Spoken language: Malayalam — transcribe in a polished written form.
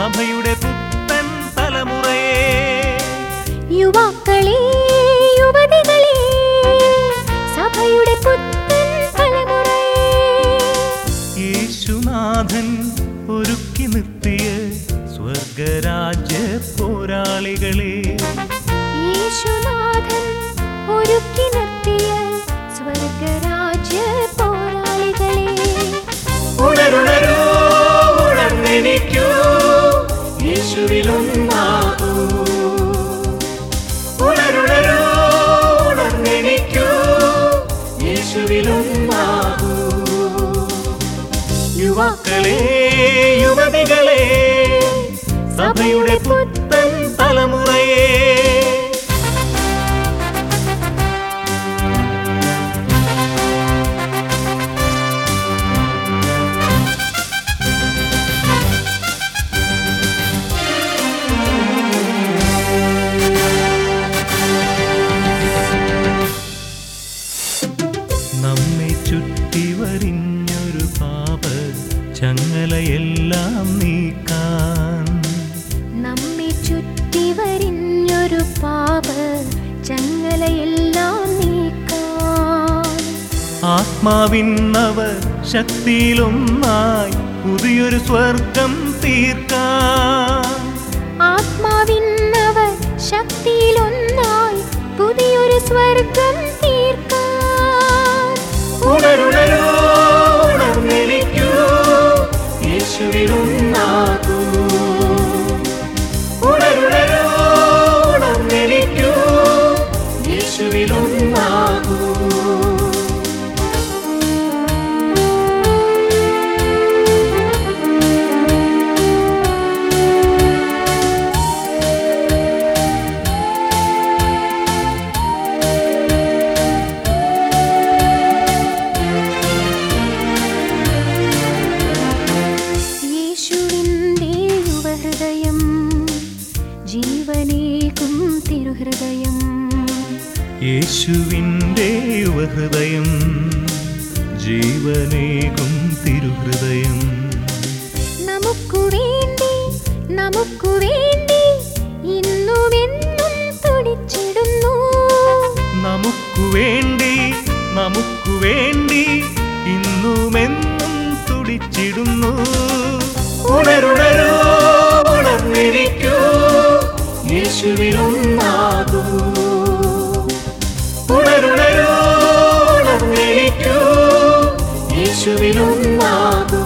സഭയുടെ പുത്തൻ തലമുറയെ. യുവാക്കളെ, യുവതികളെ, സഭയുടെ പുത്തൻ തലമുറയെ. യേശുനാഥൻ ഒരുക്കി നിർത്തിയ സ്വർഗരാജ്യ പോരാളികളെ. യേശുനാഥൻ ഒരുക്കി നിർത്തിയ സ്വർഗരാജ്യ പോരാളികളെ. ഉണരുണരൂ, ഉണർന്നെനിക്കൂ, യേശുവിലൊന്നാകൂ. ഉണരുണരൂ, ഉണർന്നെനിക്കൂ, യേശുവിലൊന്നാകൂ. യുവാക്കളെ, യുവതികളെ, സഭയുടെ പുത്തൻ തലമുറയെ. നമ്മെ ചുറ്റി വരിഞ്ഞൊരു പാപ ചങ്ങലയെല്ലാം നീക്കാൻ. നമ്മെ ചുറ്റി വരിഞ്ഞൊരു പാപ ചങ്ങലയെല്ലാം നീക്കാൻ. ആത്മാവിന്നവർ ശക്തിയിലൊന്നായി പുതിയൊരു സ്വർഗം തീർക്കാൻ. ആത്മാവിന്നവർ ശക്തിയിലൊന്നായി പുതിയൊരു സ്വർഗം തീർക്കാൻ. ഉണരുണരൂ, ഉണർന്നെനിക്കൂ, യേശുവിലൊന്നാകൂ. ഉണരുണരൂ, ഉണർന്നെനിക്കൂ, യേശുവിലൊന്നാകൂ. ജീവനേകും തിരുഹൃദയം. യേശുവിൻ്റെ യുവഹൃദയം, ജീവനേകും തിരുഹൃദയം. നമുക്കു വേണ്ടി, നമുക്കു വേണ്ടി ഇന്നുമെന്നും തുടിച്ചിടുന്നു. നമുക്കു വേണ്ടി, നമുക്കു വേണ്ടി ഇന്നുമെന്നും തുടിച്ചിടുന്നു. ഉണരുണരൂ, ഉണർന്നിരിക്കൂ, യേശുവിലൊന്നാകൂ. ഉണരുണരൂ, ഉണർന്നിരിക്കൂ, യേശുവിലൊന്നാകൂ.